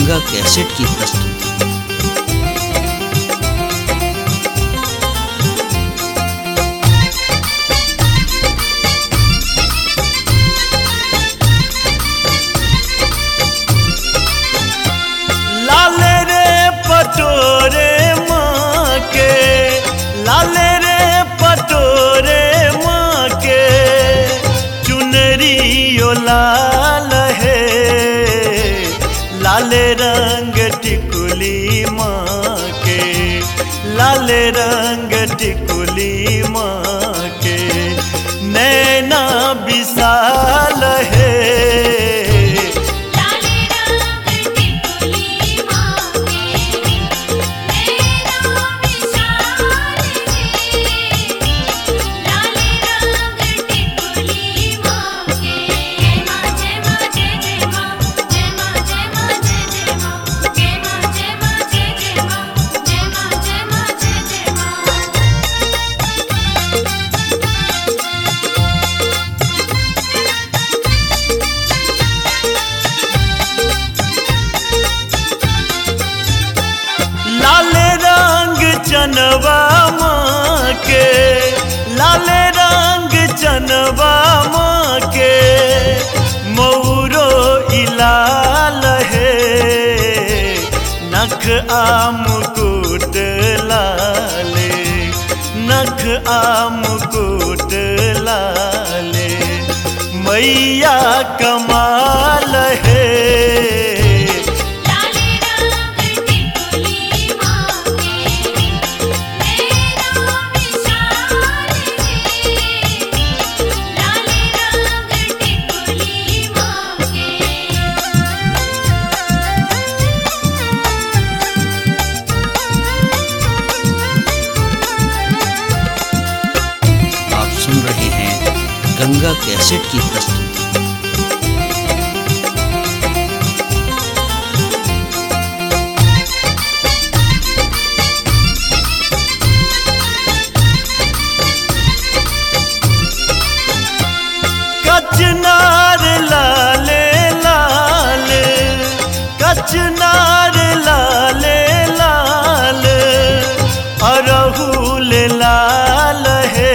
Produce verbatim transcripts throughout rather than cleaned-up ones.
Ganga cassette की प्रस्तुति। लाले रे पटोरे माँ के, लाले रे पटोरे माँ के, चुनरियो लाल है, लाले रंग टिकुली माँ के, लाले रंग टिकुली माँ के, नैना विशाल है। लाले रंग चनवा माँ के, लाले रंग चनवा माँ के, मौरो इलाल है, नख आम मुकुट लाले, नख आम मुकुट लाले, मैया कमाल है। आप सुन रहे हैं गंगा कैसेट की प्रस्तुति। कचनार लाले लाल, कचनार लाले लाल, अरहुल लाल है,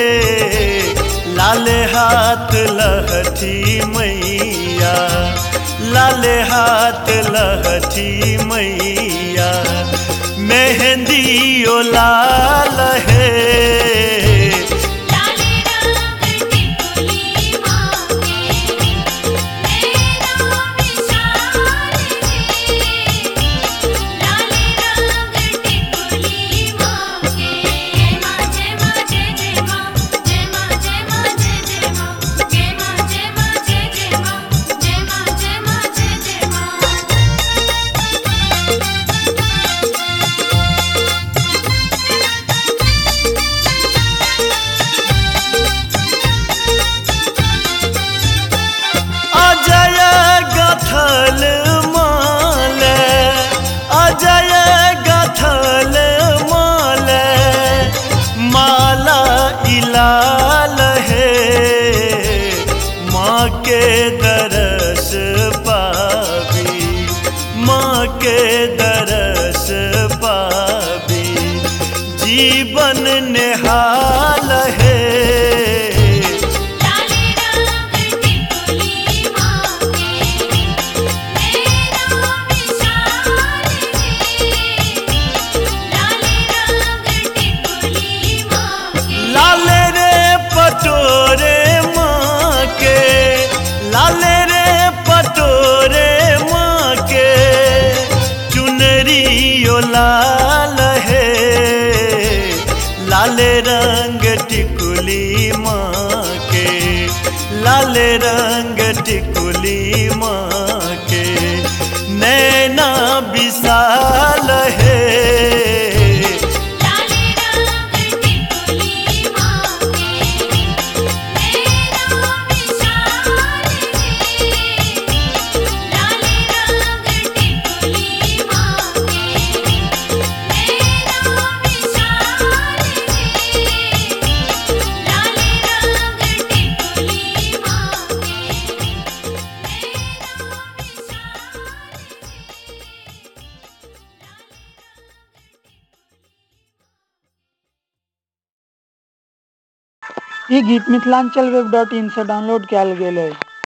लाल हाथ लहठी मैया, लाल हाथ लहठी मैया, मेहंदियो लाल है। अजय गथल माल, अजय गथल माल, माला इलाल है, माँ के दरस पावी, माँ के दरस पावी, जीवन निहाल है। लाले रे पटोरे माँ के, लाले रे पटोरे माँ के, चुनरियो लाल है, लाले रंग टिकुली माँ के, लाले रंग टिकुली माँ के, नैना विशाल है। ई गीत मिथिलांचल वेब डॉट इन से डाउनलोड कयल गेल अछि।